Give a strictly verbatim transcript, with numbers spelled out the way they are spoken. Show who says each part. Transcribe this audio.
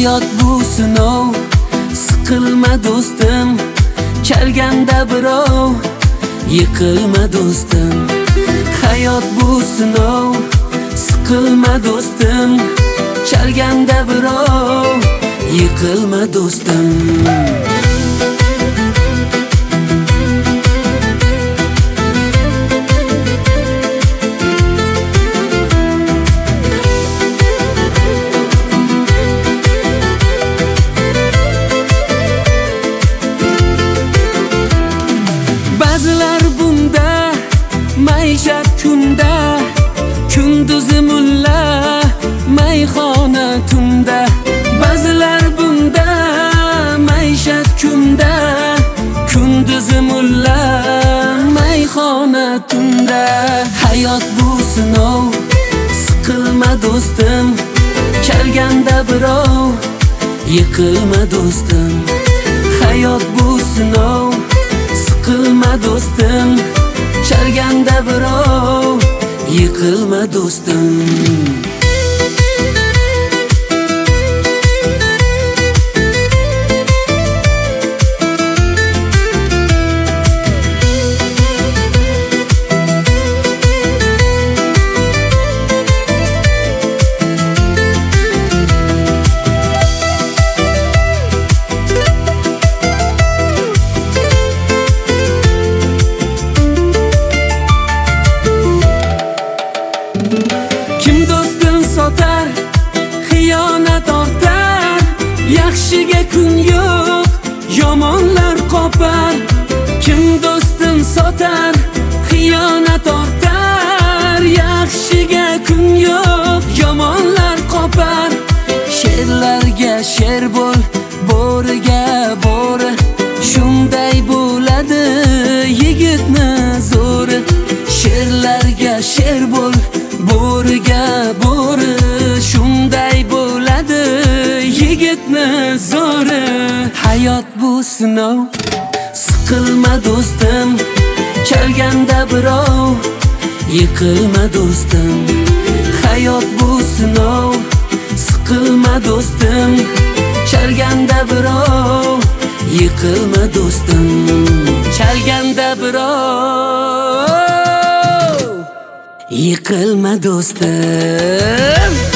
Speaker 1: Hayot bu sinov, siqilma do'stim. Chalganda birov, yiqilma do'stim. Hayot bu sinov, siqilma do'stim. Chalganda birov, yiqilma do'stim. Ba'zilar bunda maishat kunda, kunduzi mulla mayxona tunda. Ba'zilar bunda maishat kunda, kunduzi mulla mayxona tunda. Hayot bu sinov, siqilma do'stim. Chalganda birov, yiqilma do'stim. Hayot bu sinov, siqilma do'stim. Chalganda birov, yiqilma do'stim. Kim do'stin sotar, xiyonat ortar. Yaxshiga kun yo'q, yomonlar qopar. Kim do'stin sotar, xiyonat ortar. Yaxshiga kun yo'q, yomonlar qopar. Sherlarga sher bo'l, bo'riga bo'ri. Shunday bo'ladi yigitni zo'ri. Sherlarga sher bo'l, bo'riga bo'ri. Shunday bo'ladi yigitni zo'ri. Hayot bu sinov, siqilma do'stim. Chalganda birov, yiqilma do'stim. Hayot bu sinov, siqilma do'stim. Chalganda birov, yiqilma do'stim. Chalganda birov, yiqilma do'stim.